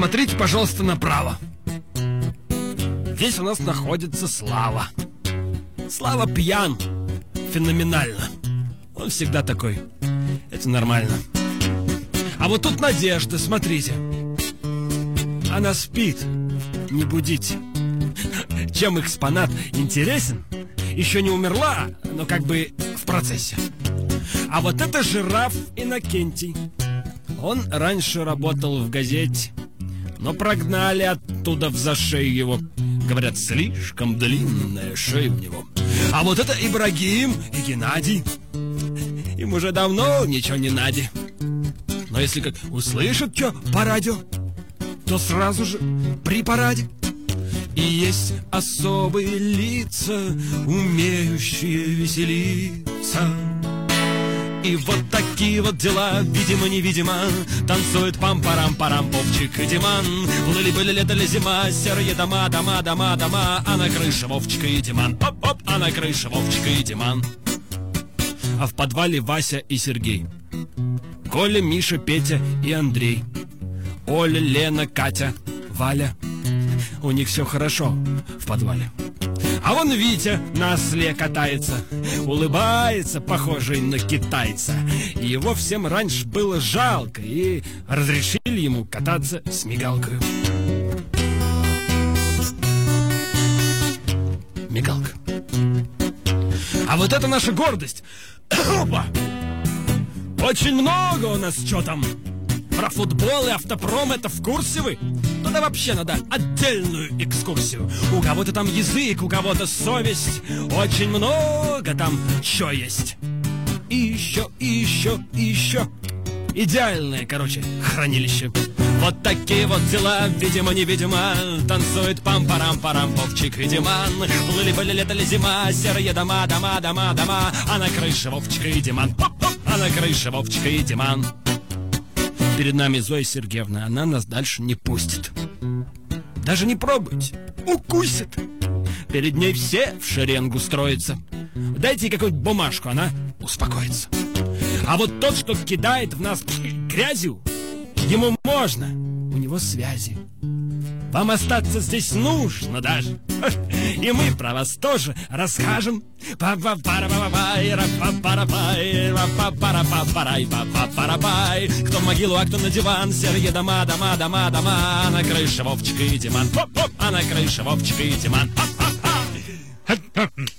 Посмотрите, пожалуйста, направо. Здесь у нас находится Слава. Слава пьян. Феноменально. Он всегда такой. Это нормально. А вот тут Надежда, смотрите. Она спит. Не будите. Чем экспонат интересен? Еще не умерла, но как бы в процессе. А вот это жираф Иннокентий. Он раньше работал в газете, но прогнали оттуда в зашей его. Говорят, слишком длинная шея у него. А вот это Ибрагим и Геннадий. Им уже давно ничего не надо. Но если как услышат что по радио, то сразу же при параде. И есть особые лица, умеющие веселиться. И вот такие вот дела, видимо-невидимо, танцует пам-парам-парам Вовчик и Диман. Были-были лето ли зима, серые дома, а на крыше Вовчика и Диман. Оп-оп, а на крыше Вовчика и Диман. А в подвале Вася и Сергей, Коля, Миша, Петя и Андрей, Оля, Лена, Катя, Валя. У них все хорошо в подвале. А вон Витя на осле катается, улыбается, похожий на китайца. И его всем раньше было жалко, и разрешили ему кататься с мигалкой. Мигалка. А вот это наша гордость. Опа! Очень много у нас что там. Про футбол и автопром это в курсе вы? Туда вообще надо отдельную экскурсию. У кого-то там язык, у кого-то совесть. Очень много там чё есть. И еще, и еще, и еще. Идеальное, короче, хранилище. Вот такие вот дела, видимо-невидимо, танцует пам-парам-парам Вовчик и Диман. Плыли-были лето ли зима, серые дома, а на крыше Вовчика и Диман. Хоп-хоп, а на крыше Вовчика и Диман. Перед нами Зоя Сергеевна, она нас дальше не пустит. Даже не пробуйте, укусит. Перед ней все в шеренгу строятся. Дайте ей какую-нибудь бумажку, она успокоится. А вот тот, что кидает в нас грязью, ему можно, у него связи. Вам остаться здесь нужно даже. И мы про вас тоже расскажем. Кто в могилу, а кто на диван. Серые дома, а на крыше Вовчика и Диман. А на крыше Вовчика и Диман.